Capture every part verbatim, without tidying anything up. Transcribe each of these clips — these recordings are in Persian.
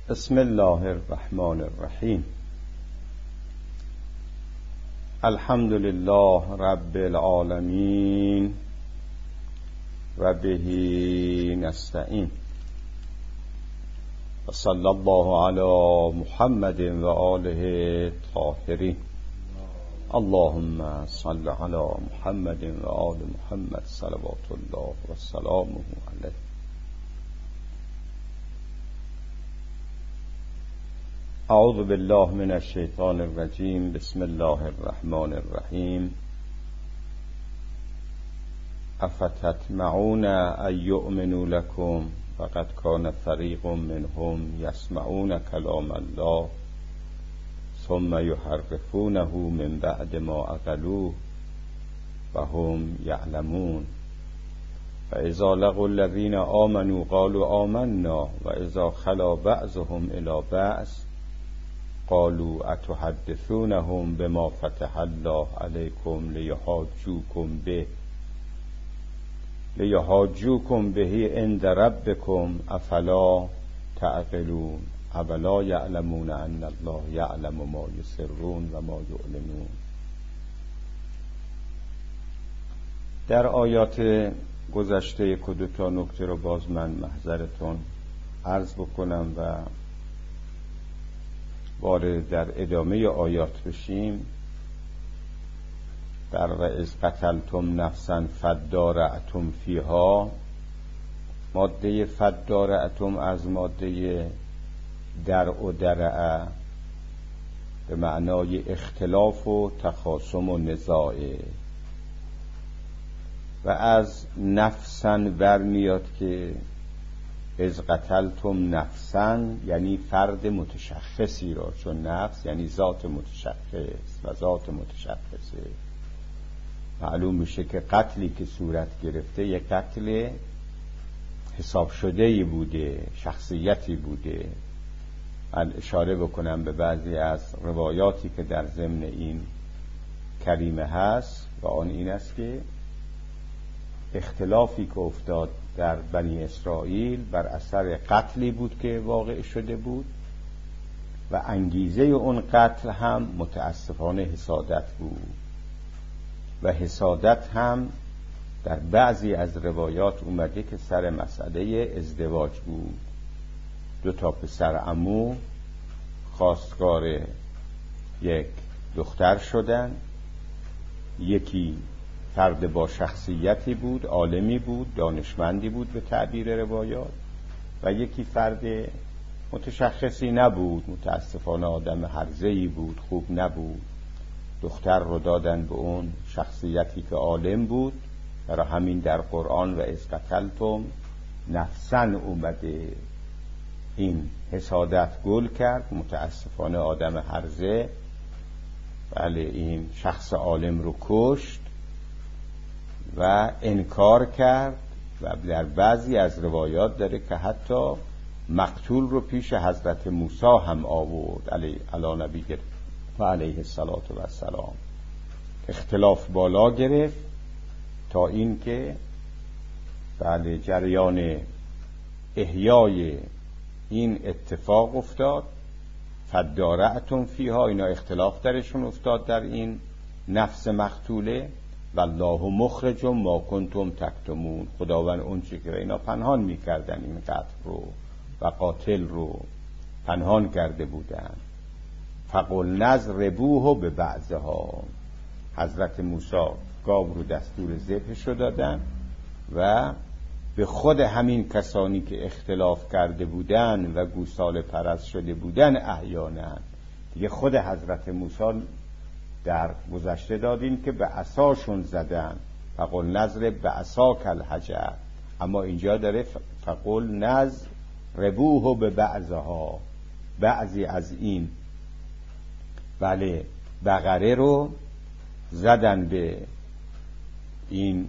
بسم الله الرحمن الرحیم. الحمد لله رب العالمین و به نستعین و صلی الله علی محمد و آله الطاهرین. اللهم صل علی محمد و آل محمد صلوات الله و سلامه علیه. اعوذ بالله من الشیطان الرجیم. بسم الله الرحمن الرحیم. افتطمعون ان یؤمنوا لكم فقد كان فریق منهم یسمعون کلام الله ثم یحرفونه من بعد ما عقلوه وهم یعلمون. فاذا لقوا الذین آمنوا قالوا آمنا واذا خلا بعضهم الی بعض قالوا اتحدثونهم بما فتح الله عليكم ليحاجوكم به ليحاجوكم به عند ربكم افلا تعقلون اولا يعلمون ان الله يعلم ما يسرون و ما يعلنون. در آیات گذشته یک و دو تا نکته رو باز من محضرتون عرض بکنم و وارد در ادامه آیات بشیم. در و از قتلتم نفسا فادارأتم فیها، ماده فادارأتم از ماده در و درع به معنای اختلاف و تخاصم و نزاع و از نفسا برمیاد که از قتلتم نفسا یعنی فرد متشخصی را، چون نفس یعنی ذات متشخص و ذات متشخصه. معلوم میشه که قتلی که صورت گرفته یک قتل حساب شده‌ای بوده، شخصیتی بوده. من اشاره بکنم به بعضی از روایاتی که در ضمن این کریمه هست و آن این است که اختلافی که افتاد در بنی اسرائیل بر اثر قتلی بود که واقع شده بود و انگیزه اون قتل هم متاسفانه حسادت بود و حسادت هم در بعضی از روایات اومده که سر مسئله ازدواج بود. دو تا پسر عمو خواستگار یک دختر شدن، یکی فرد با شخصیتی بود، عالمی بود، دانشمندی بود به تعبیر روایات، و یکی فرد متشخصی نبود، متاسفانه آدم هرزه‌ای بود، خوب نبود. دختر رو دادن به اون شخصیتی که عالم بود. برای همین در قرآن و از قتلتم نفسا اومده این حسادت گل کرد. متاسفانه آدم هرزه بله این شخص عالم رو کشت و انکار کرد و در بعضی از روایات داره که حتی مقتول رو پیش حضرت موسی هم آورد علی علی نبی و علیه الصلاة و السلام. اختلاف بالا گرفت تا این که بله جریان احیای این اتفاق افتاد. فادارأتم فیها، اینا اختلاف درشون افتاد در این نفس مقتوله. والله مخرج ما کنتم تکتمون، خداوند اون چی که اینا پنهان میکردن این قتل رو و قاتل رو پنهان کرده بودن. فقلنا اضربوه ببعضها، حضرت موسی گاو رو دستور ذبحش رو دادن و به خود همین کسانی که اختلاف کرده بودن و گوساله پرست شده بودن احیانا دیگه خود حضرت موسی در گذشته دادیم که به عصاشون زدن. فقل نظر به عصاک الحجر، اما اینجا داره فقل نظر ربوه به بعضها، بعضی از این بله بقره رو زدن به این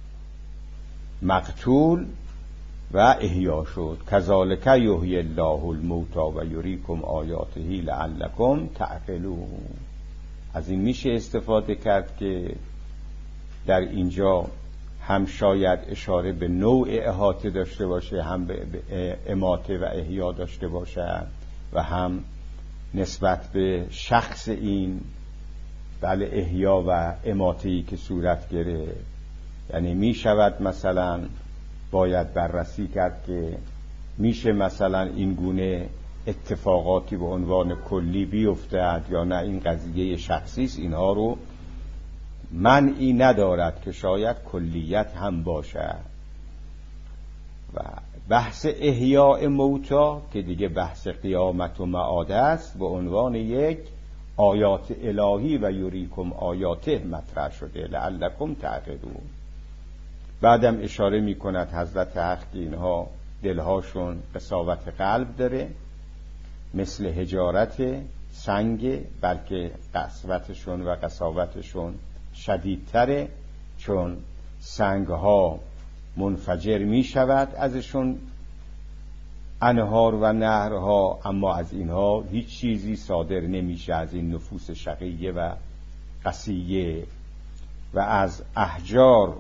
مقتول و احیا شد. کذالک یحیی الله الموتی و یریکم آیاته لعلکم تعقلون. از این میشه استفاده کرد که در اینجا هم شاید اشاره به نوع احاطه داشته باشه، هم به اماته و احیا داشته باشه. و هم نسبت به شخص این بله احیا و اماته‌ای که صورت گرفت. یعنی می شود مثلا باید بررسی کرد که میشه مثلا این گونه اتفاقاتی به عنوان کلی بیفتد یا نه این قضیه شخصی است. اینها رو منعی ندارد که شاید کلیت هم باشد. و بحث احیاء موتا که دیگه بحث قیامت و معاد است به عنوان یک آیات الهی و یریکم آیاته مطرح شده لعلکم تعقلون. بعدم اشاره می کند حضرت حق که اینها دلهاشون قساوت قلب داره، مثل حجارت سنگ، بلکه قسوتشون و قساوتشون شدیدتره، چون سنگ ها منفجر می شود ازشون انهار و نهرها، اما از اینها هیچ چیزی صادر نمیشه، از این نفوس شقیه و قسیه. و از احجار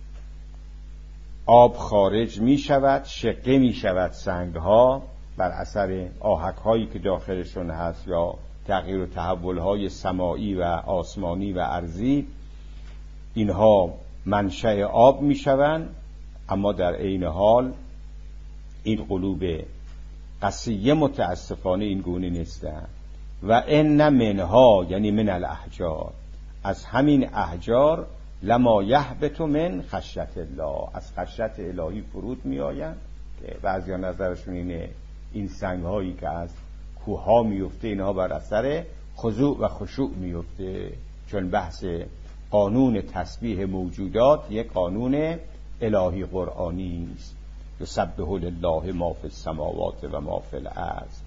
آب خارج می شود، شقه می شود سنگ ها بر اثر آهک هایی که داخلشون هست یا تغییر و تحول های سماعی و آسمانی و ارضی. اینها منشأ آب می شوند، اما در عین حال این قلوب قسیه متاسفانه این گونه نیستند. و ان منها یعنی من الاحجار، از همین احجار لما یهبط من خشیت الله، از خشیت الهی فرود می آیند که بعضیا نظرشون اینه این سنگ هایی که از کوه ها می افته اینها بر اثر خضوع و خشوع می افته، چون بحث قانون تسبیح موجودات یک قانون الهی قرآنی است. یسبح لله ما فی السماوات و ما فی الارض.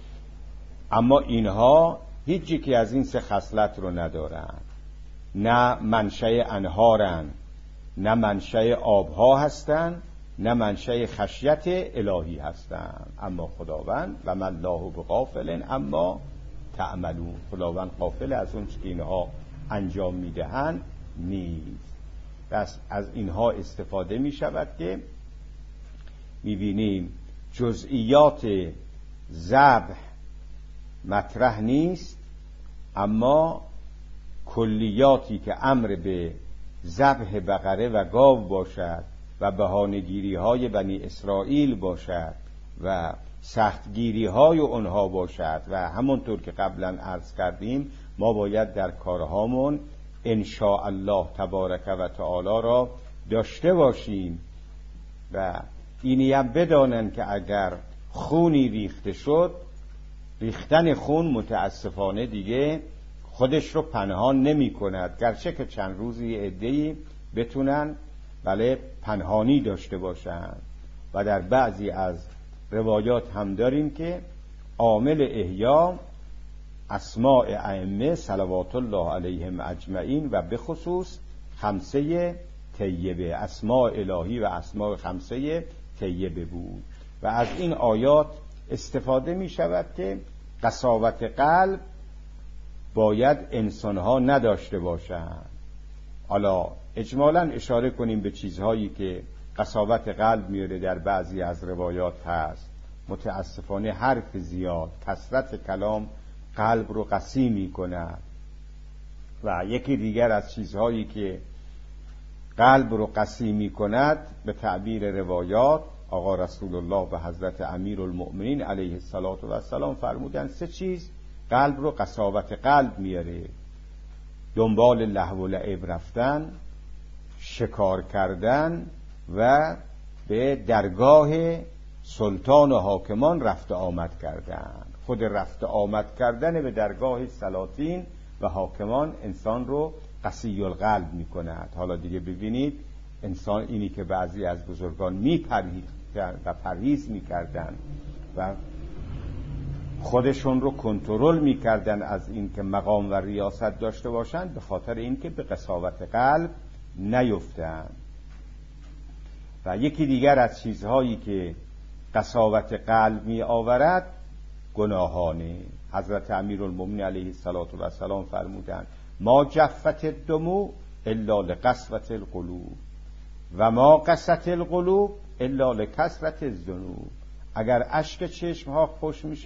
اما اینها هیچی که از این سه خصلت رو ندارند، نه منشأ انهارن، نه منشأ آبها هستند، نه منشأ خشیت الهی هستند. اما خداوند و من الله بغافل اما تعملون، خداوند غافل از اون چیزی که اینها انجام میدهند نیست. پس از اینها استفاده می شود که میبینیم جزئیات ذبح مطرح نیست، اما کلیاتی که امر به ذبح بقره و گاو باشد و بهانه‌گیری های بنی اسرائیل باشد و سختگیری های اونها باشد و همونطور که قبلا عرض کردیم ما باید در کارهامون ان شاء الله تبارک و تعالی را داشته باشیم و اینی هم بدانن که اگر خونی ریخته شد، ریختن خون متاسفانه دیگه خودش رو پنهان نمی کند، گرچه که چند روزی عده‌ای بتونن بله پنهانی داشته باشند. و در بعضی از روایات هم داریم که عامل احیا اسماء ائمه صلوات الله علیهم اجمعین و به خصوص خمسه طیبه، اسماء الهی و اسماء خمسه طیبه بود. و از این آیات استفاده می شود که قساوت قلب باید انسانها نداشته باشند. حالا اجمالاً اشاره کنیم به چیزهایی که قساوت قلب میاره در بعضی از روایات هست. متاسفانه حرف زیاد، کثرت کلام قلب رو قسی می کند. و یکی دیگر از چیزهایی که قلب رو قسی می کند به تعبیر روایات آقا رسول الله و حضرت امیر المؤمنین علیه السلام فرمودن سه چیز قلب رو قساوت قلب میاره: دنبال لهو و لعب رفتن، شکار کردن و به درگاه سلطان و حاکمان رفت آمد کردن. خود رفت آمد کردن به درگاه سلاطین و حاکمان انسان رو قسی القلب می کند. حالا دیگه ببینید انسان اینی که بعضی از بزرگان می پرهیزن و پرهیز می کردن و خودشون رو کنترل می کردن از این که مقام و ریاست داشته باشند، به خاطر این که به قساوت قلب نیفتند. و یکی دیگر از چیزهایی که قساوت قلب می آورد گناهانه. حضرت امیرالمومنین علیه السلام فرمودند ما جفت الدموع الا لقسوة القلوب و ما قست القلوب الا لکثرة الذنوب. اگر اشک چشم ها خوش میشه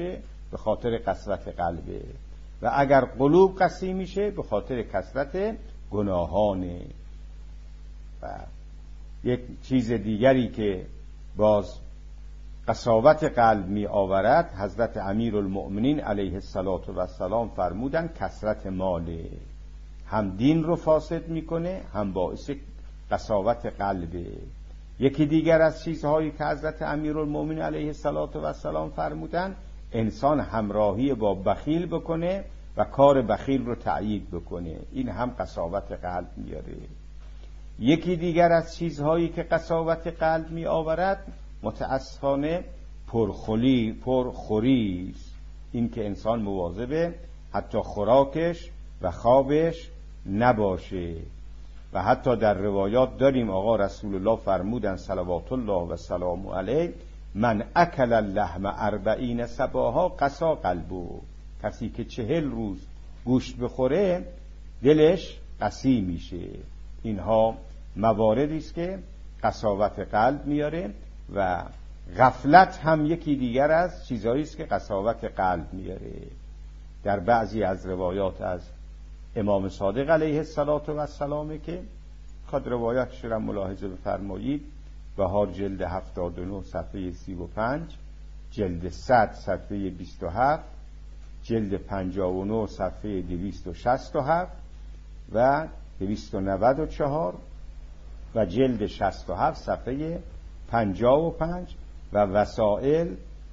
به خاطر کثرت قلبه، و اگر قلوب قسی میشه به خاطر کثرت گناهانه. و یک چیز دیگری که باز قساوت قلب می آورد، حضرت امیرالمؤمنین علیه السلام فرمودن کثرت ماله، هم دین رو فاسد میکنه هم باعث قساوت قلبه. یکی دیگر از چیزهایی که حضرت امیرالمؤمنین علیه السلام فرمودن، انسان همراهی با بخیل بکنه و کار بخیل رو تأیید بکنه، این هم قساوت قلب میاره. یکی دیگر از چیزهایی که قساوت قلب می آورد متاسفانه پرخوری پرخوری است. این که انسان مواظب حتی خوراکش و خوابش نباشه. و حتی در روایات داریم آقا رسول الله فرمودن صلوات الله و سلام علیه، من اکل اللحم اربعین صباحا قسا قلبه، کسی که چهل روز گوشت بخوره دلش قسی میشه. اینها مواردی است که قساوت قلب میاره و غفلت هم یکی دیگر از چیزهایی است که قساوت قلب میاره. در بعضی از روایات از امام صادق علیه السلام که خود روایاتش را ملاحظه بفرمایید، بهار جلد هفتاد و نه صفحه سی و پنج، جلد صد صفحه بیست و هفت، جلد پنجاه و نه صفحه دویست و شصت و هفت و دویست و نود و چهار و جلد شصت و هفت صفحه پنجاه و پنج و وسائل،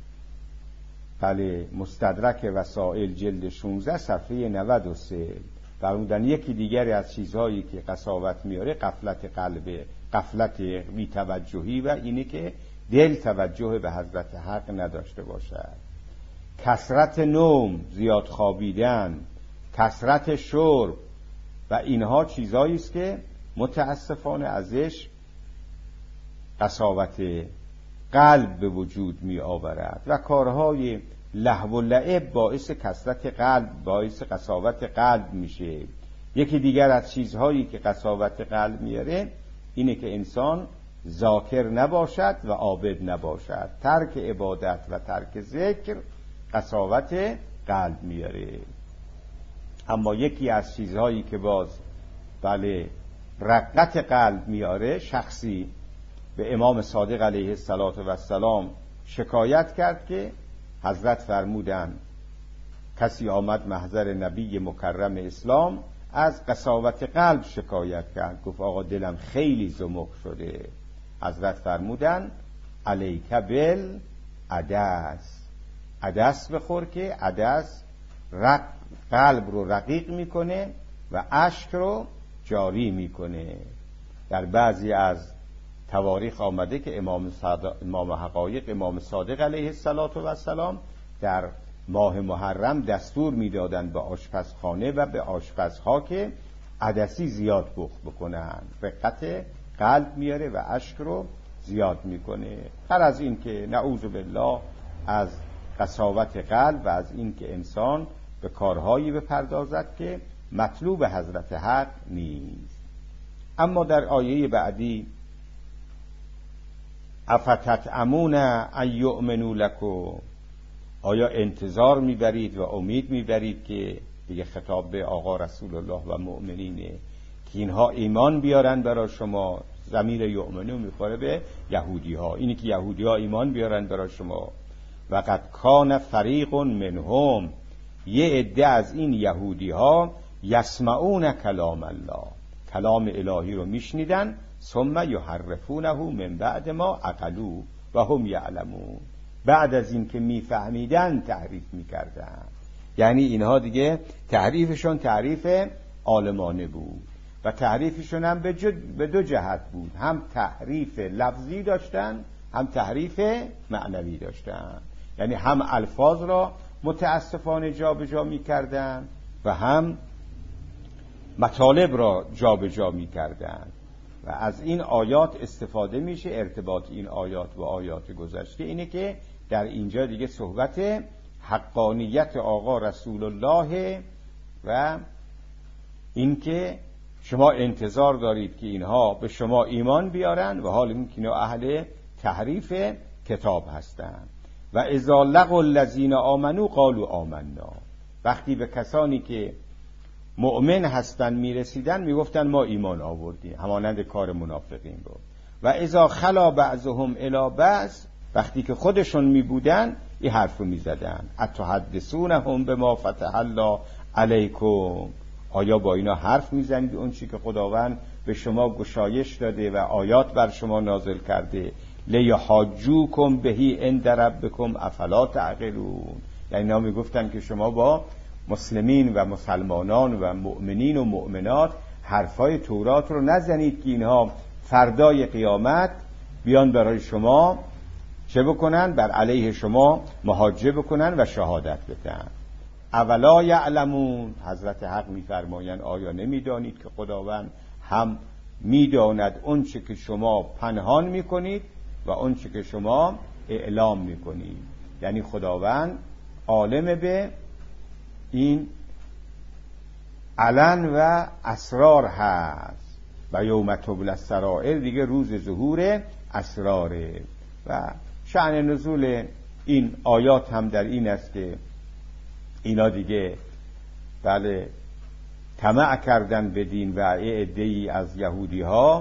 بله مستدرک وسائل جلد شانزده صفحه نود و سه. فرمودن یکی دیگری از چیزهایی که قساوت میاره غفلت قلبه، غفلت بی‌توجهی و اینه که دل توجه به حضرت حق نداشته باشد. کثرت نوم، زیاد خوابیدن، کثرت شرب و اینها چیزهایی است که متاسفانه ازش قساوت قلب به وجود می آورد و کارهای لهو و لعب باعث کثرت قلب، باعث قساوت قلب میشه. یکی دیگر از چیزهایی که قساوت قلب میاره اینه که انسان ذاکر نباشد و عابد نباشد. ترک عبادت و ترک ذکر قساوت قلب میاره. اما یکی از چیزهایی که باز بله رقت قلب میاره، شخصی به امام صادق علیه السلام شکایت کرد که حضرت فرمودن کسی آمد محضر نبی مکرم اسلام از قساوت قلب شکایت کرد، گفت آقا دلم خیلی زمخ شده. حضرت فرمودن علیک بل عدس، عدس بخور که عدس رق قلب رو رقیق میکنه و اشک رو جاری میکنه. در بعضی از تواریخ آمده که امام, امام حقایق امام صادق علیه السلام در ماه محرم دستور میدادند به آشپزخانه و به آشپزها که عدسی زیاد بخ بکنن، رقت قلب میاره و اشک رو زیاد میکنه. هر از این که نعوذ بالله از قساوت قلب و از این که انسان به کارهایی بپردازد که مطلوب حضرت حق نیست. اما در آیه بعدی افتطمعون ان یؤمنوا لکم، آیا انتظار میبرید و امید میبرید که دیگه خطاب به آقا رسول الله و مؤمنینه که اینها ایمان بیارن برای شما. ضمیر یؤمنو میخوره به یهودی ها، اینی که یهودی ها ایمان بیارن برای شما. و قد کان فریق منهم، یه عده از این یهودی ها یسمعون کلام الله، کلام الهی رو میشنیدن، ثم یحرفونه من بعد ما عقلوا و هم یعلمون، بعد از این که میفهمیدن تحریف میکردن. یعنی اینها دیگه تحریفشون تحریف عالمانه بود و تحریفشون هم به, به دو جهت بود، هم تحریف لفظی داشتن هم تحریف معنوی داشتن. یعنی هم الفاظ را متاسفانه جا به جا میکردن و هم مطالب را جا به جا میکردن و از این آیات استفاده میشه. ارتباط این آیات با آیات گذشته اینه که در اینجا دیگه صحبت حقانیت آقا رسول الله و اینکه شما انتظار دارید که اینها به شما ایمان بیارن و حال این که اینا اهل تحریف کتاب هستند. و اذا لقوا الذین آمنوا قالوا آمنا، وقتی به کسانی که مؤمن هستن میرسیدن میگفتن ما ایمان آوردیم، همانند کار منافقین بود. و اذا خلا بعضهم الی بعض، وقتی که خودشون میبودن این حرف رو میزدن، اتحدثونهم بما فتح الله علیکم، آیا با اینا حرف میزنید اون چی که خداوند به شما گشایش داده و آیات بر شما نازل کرده، لیحاجوکم بهی عند ربکم افلا تعقلون، یعنی اینا میگفتن که شما با مسلمین و مسلمانان و مؤمنین و مؤمنات حرفای تورات رو نزنید که اینها فردای قیامت بیان برای شما چه بکنن؟ بر علیه شما محاجه بکنن و شهادت بدن. اولا یعلمون، حضرت حق میفرمایند آیا نمیدانید که خداوند هم میداند اون چه که شما پنهان میکنید و اون چه که شما اعلام میکنید، یعنی خداوند عالم به این علن و اسرار هست. و یوم تبلی السرائر دیگه روز ظهور اسراره. و شأن نزول این آیات هم در این است که اینا دیگه بله طمع کردن به دین و عده‌ای از یهودی ها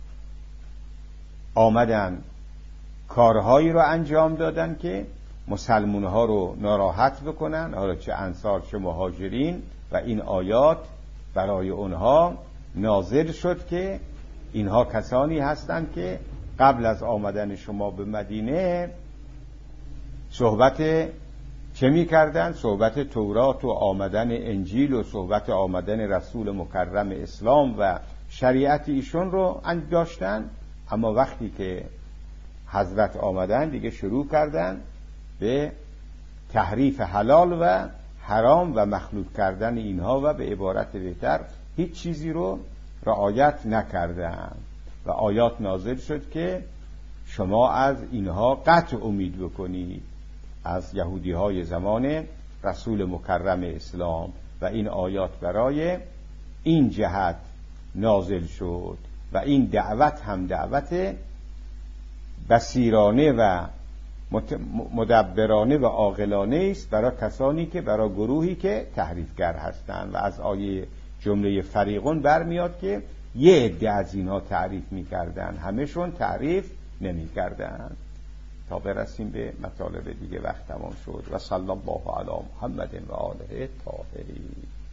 آمدن کارهایی رو انجام دادن که مسلمان ها رو ناراحت بکنن، حالا چه انصار چه مهاجرین، و این آیات برای اونها نازل شد که اینها کسانی هستند که قبل از آمدن شما به مدینه صحبت چه می کردن؟ صحبت تورات و آمدن انجیل و صحبت آمدن رسول مکرم اسلام و شریعت ایشون رو داشتن، اما وقتی که حضرت آمدن دیگه شروع کردن به تحریف حلال و حرام و مخلوط کردن اینها و به عبارت بهتر هیچ چیزی رو رعایت نکردن و آیات نازل شد که شما از اینها قطع امید بکنید، از یهودی های زمان رسول مکرم اسلام، و این آیات برای این جهت نازل شد و این دعوت هم دعوت بصیرانه و مدبرانه و عاقلانه است برای کسانی که برای گروهی که تحریفگر هستند. و از آیه جمله فریقون برمیاد که یه عده از اینها تعریف می‌کردن، همه‌شون تعریف نمی‌کردن. تا برسیم به مطالب دیگه وقت تمام شد. و صلی الله علی محمد و آله الطاهرین.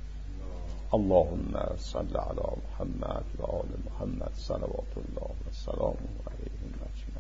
اللهم صل علی محمد و آل محمد صلوات الله و سلامه علیهم اجمعین.